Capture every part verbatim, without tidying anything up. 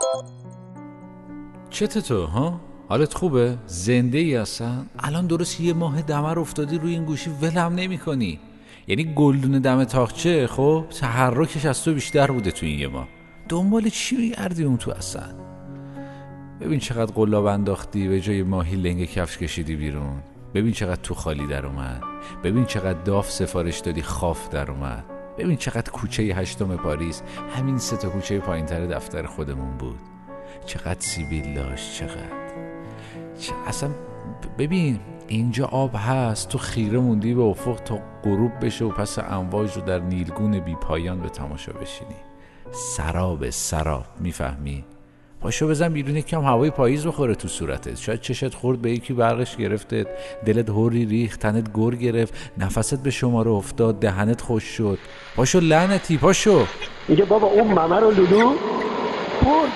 چته تو ها؟ حالت خوبه؟ زنده ای هستن؟ الان درست یه ماه دمر افتادی روی این گوشی ولم نمی کنی. یعنی گلدون دم تاقچه خب تحرکش از تو بیشتر بوده تو این یه ماه. دنبال چی میگردی اون تو اصلا؟ ببین چقدر قلاب انداختی، به جای ماهی لنگ کفش کشیدی بیرون. ببین چقدر تو خالی در اومد. ببین چقدر داف سفارش دادی خاف در اومد. ببین چقدر کوچه هشتم پاریس همین سه تا کوچه پایین‌تر دفتر خودمون بود. چقدر سیبیل داشت، چقدر چ... اصلا ببین اینجا آب هست، تو خیره موندی به افق تا غروب بشه و پس امواج رو در نیلگون بی پایان به تماشا بشینی. سراب سراب، میفهمی؟ پاشو بزن بیرون یکم هوای پاییز بخوره تو صورتت. شاید چشت خورد به یکی برقش گرفته، دلت هوری ریخت، تنت گر گرفت، نفست به شماره افتاد، دهنت خوش شد. پاشو لعنتی پاشو. میگه بابا اون ممه رو لولو برد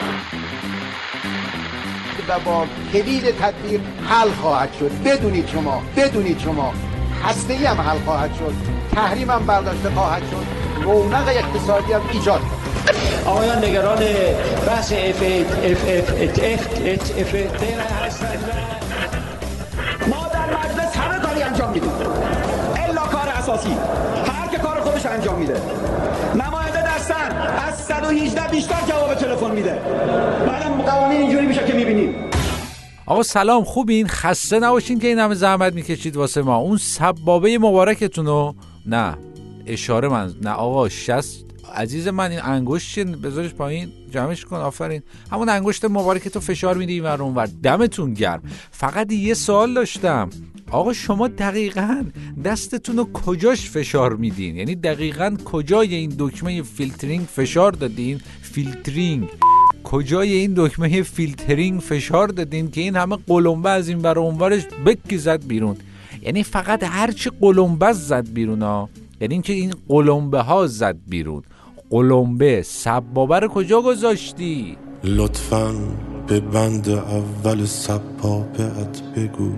و با کلید تدبیر حل خواهد شد. بدونید شما بدونید شما هسته‌ای هم حل خواهد شد، تحریم هم برداشته خواهد شد، رونق اقتصادی هم ایجاد خواهد. آقایان نگران بحث اف اف اف اف اف هستند. ما در مجلس همه کاری انجام میدیم الا کار اساسی. هر که کار خودش انجام میده. نماینده دستن از صد و هجده بیشتر جواب تلفن میده. بعدم قوانین اینجوری میشه که میبینیم. آقا سلام، خوبین؟ خسته نباشین که این همه زحمت میکشید واسه ما. اون سبابه مبارکتونو نه اشاره من نه آقا شست عزیز من، این انگشت چیه؟ بذارش پایین، جمعش کن. آفرین، همون انگشت مبارکتو فشار میدی این ور اون ور. دمتون گرم. فقط یه سوال داشتم، آقا شما دقیقاً دستتون رو کجاش فشار میدین؟ یعنی دقیقاً کجای این دکمه فیلترینگ فشار دادین؟ فیلترینگ کجای این دکمه فیلترینگ فشار دادین که این همه قلمبه از این ور اون ورش بکی زد بیرون؟ یعنی فقط هرچی قلمبه زد بیرون ها، یعنی این که این قلمبه ها زد بیرون. قلمبه سبابه رو کجا گذاشتی؟ لطفاً به بند اول سبابه‌ات بگو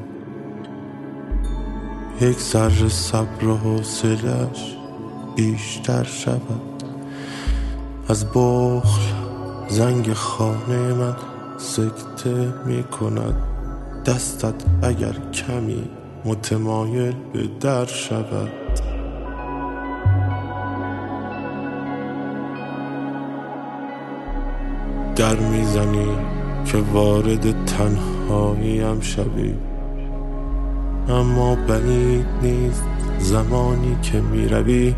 یک ذره صبر و حوصله‌اش بیشتر شود. از بخل زنگ خانه من سکته می کند. دستت اگر کمی متمایل به در شود. در میزنی که وارد تنهاییم شوی، اما بعید نیست زمانی که میروی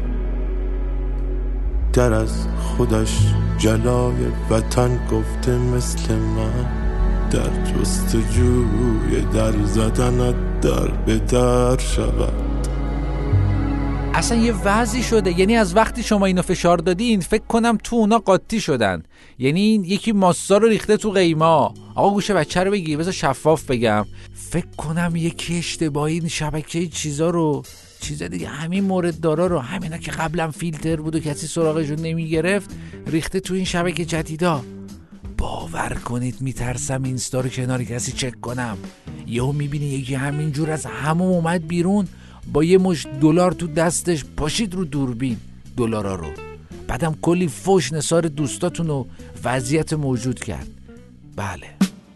در از خودش جلای وطن گفته مثل من در جستجوی در زدنت در به در شود. اصلا یه وضعی شده، یعنی از وقتی شما اینو فشار دادین فکر کنم تو اونا قاطی شدن. یعنی یکی ماسا رو ریخته تو قیما. آقا گوشه بچه رو بگی، بذار شفاف بگم، فکر کنم یکی اشتباهی این شبکه چیزا رو چیزا دیگه همین مورد دارا رو، همینا که قبلا فیلتر بود و کسی سراغشون نمی گرفت، ریخته تو این شبکه جدیدا. باور کنید میترسم اینستا رو کنار کسی چک کنم، یهو میبینی یکی همینجور از همون اومد بیرون با یه مشت دلار تو دستش، پاشید رو دوربین دلارا رو، بعدم کلی فوش نثار دوستاتون و وضعیت موجود کرد. بله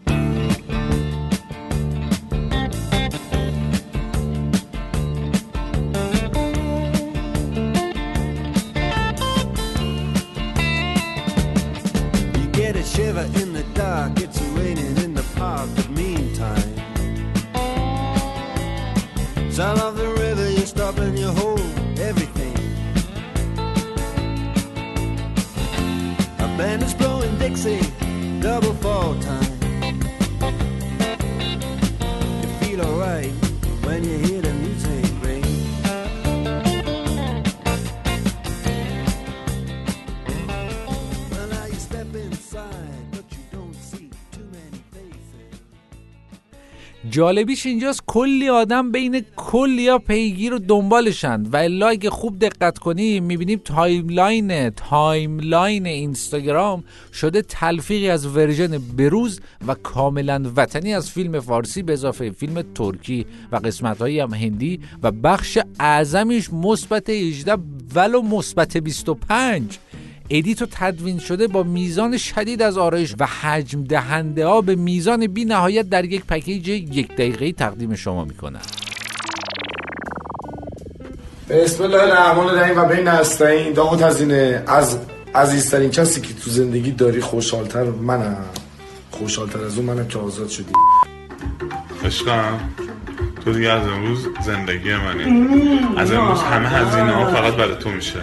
shiver in the dark, it's raining in the park, but meantime sound of the river, you stop and you hold everything. A band is blowing Dixie, double fall time. You feel alright when you hear the music ring. جالبیش اینجاست کلی آدم بین کلی ها پیگیر و دنبالشن و الا اگه خوب دقت کنیم میبینیم تایملاین تایملاین اینستاگرام شده تلفیقی از ورژن بروز و کاملا وطنی از فیلم فارسی به اضافه فیلم ترکی و قسمت‌هایی هم هندی و بخش اعظمیش مثبت هجده ولو مثبت بیست و پنج. ادیت و تدوین شده با میزان شدید از آرایش و حجم دهنده ها به میزان بی نهایت در یک پکیج یک دقیقه‌ای تقدیم شما میکنن. بسم الله الرحمن الرحیم و بین نستعین. داماد هزینه، از عزیزترین کسی که تو زندگی داری خوشحالتر منم، خوشحالتر از اون منم که آزاد شدی. عشقم تو دیگه از امروز زندگی منی. از امروز همه هزینه ها فقط برای تو میشه.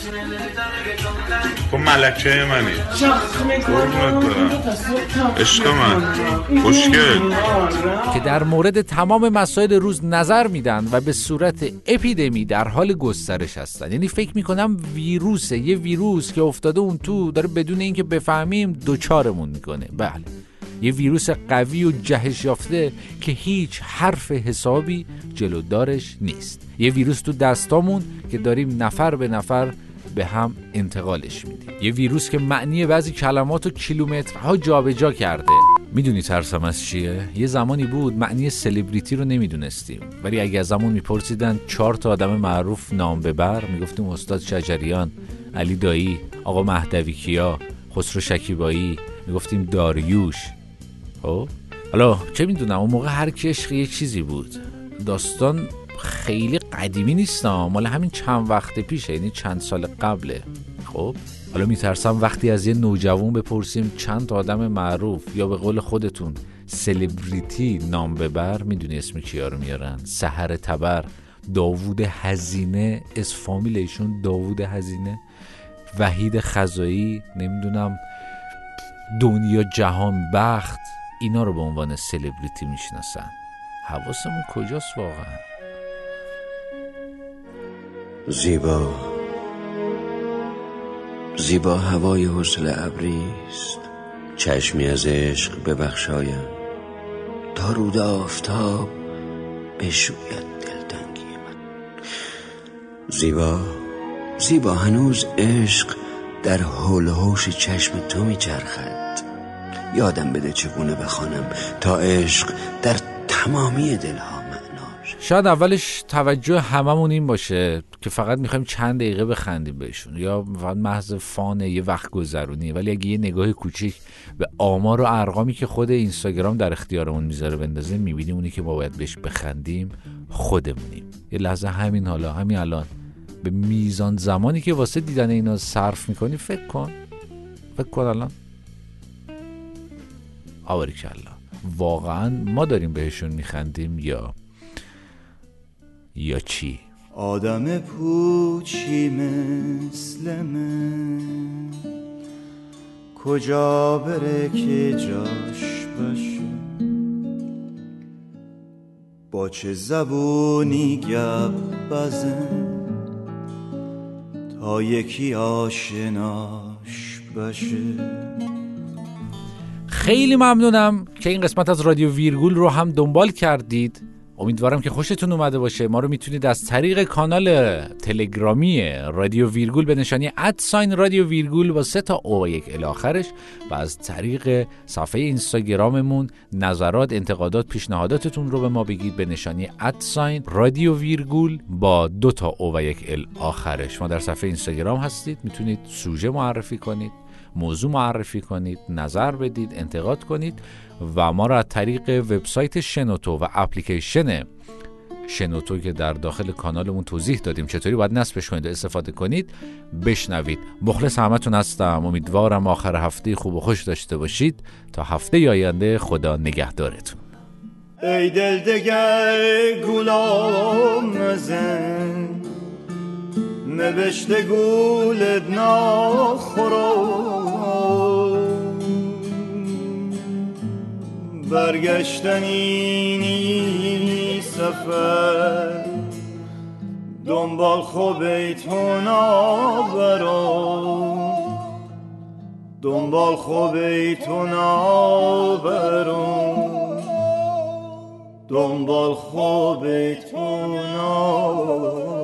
تو ملکه منی. قربونت برم عشق من خوشگل. که در مورد تمام مسائل روز نظر میدن و به صورت اپیدمی در حال گسترش هستن. یعنی فکر میکنم ویروسه، یه ویروس که افتاده اون تو داره بدون اینکه بفهمیم دوچارمون میکنه. بله، یه ویروس قوی و جهش یافته که هیچ حرف حسابی جلودارش نیست. یه ویروس تو دستامون که داریم نفر به نفر به هم انتقالش میدیم. یه ویروس که معنی بعضی کلمات رو کیلومترها جابجا کرده. میدونی ترسم از چیه؟ یه زمانی بود معنی سلبریتی رو نمیدونستیم، ولی اگه از همون میپرسیدن چهار تا آدم معروف نام ببر، میگفتیم استاد شجریان، علی دایی، آقا مهدوی کیا، خسرو شکیبایی، میگفتیم داریوش. خب حالا چه میدونم، اون موقع هر کی عشق یه چیزی بود. داستان خیلی قدیمی نیست، مال همین چند وقت پیشه، یعنی چند سال قبله. خب حالا میترسم وقتی از یه نوجوان بپرسیم چند تا آدم معروف یا به قول خودتون سلبریتی نام ببر، میدونی اسم کیا رو میارن؟ سحر تبر، داوود هزینه، از فامیل ایشون داوود هزینه، وحید خزایی، نمیدونم دنیا جهان بخت، اینا رو به عنوان سلبریتی میشناسن. حواسمون کجاست واقعا؟ زیبا زیبا هوای حسن ابریست، چشمی از عشق ببخشایم تا رود آفتاب بشوید دلتنگی من. زیبا زیبا هنوز عشق در حول و حوش چشم تو میچرخد. یادم بده چگونه بخوانم تا عشق در تمامی دلها معناش. شاید اولش توجه هممون این باشه که فقط میخوایم چند دقیقه بخندیم بهشون، یا فقط محض فانه، یه وقت گذرونی. ولی اگه یه نگاه کوچیک به آمار و ارقامی که خود اینستاگرام در اختیارمون میذاره بندازیم، میبینیم اونی که ما باید بهش بخندیم خودمونیم. یه لحظه همین حالا همین الان به میزان زمانی که واسه دیدن اینا صرف میکنی فکر کن. فکر کن الان آباریکالله واقعا ما داریم بهشون میخندیم یا یا چی؟ آدم پوچی مثل من کجا بره که جاش باشه؟ با چه زبونی گپ بزن تا یکی آشناش باشه؟ خیلی ممنونم که این قسمت از رادیو ویرگول رو هم دنبال کردید. امیدوارم که خوشتون اومده باشه. ما رو میتونید از طریق کانال تلگرامی رادیو ویرگول به نشانی ادساین رادیو ویرگول با سه تا او و یک ال آخرش و از طریق صفحه اینستاگراممون نظرات، انتقادات، پیشنهاداتتون رو به ما بگید به نشانی ادساین رادیو ویرگول با دو تا او و یک ال آخرش. ما در صفحه اینستاگرام هستید، میتونید سوژه معرفی کنید، موضوع معرفی کنید، نظر بدید، انتقاد کنید و ما را از طریق وبسایت شنوتو و اپلیکیشن شنوتو که در داخل کانالمون توضیح دادیم چطوری باید نصبش کنید و استفاده کنید بشنوید. مخلص همتون هستم. امیدوارم آخر هفته خوب و خوش داشته باشید. تا هفته آینده خدا نگهدارتون. ای دل دگر گلام مزن نوشته گولت ناخورم برگشتنی نی سفر دنبال خوبه تو نابرم دنبال خوبه تو نابرم دنبال خوبه تو نابرم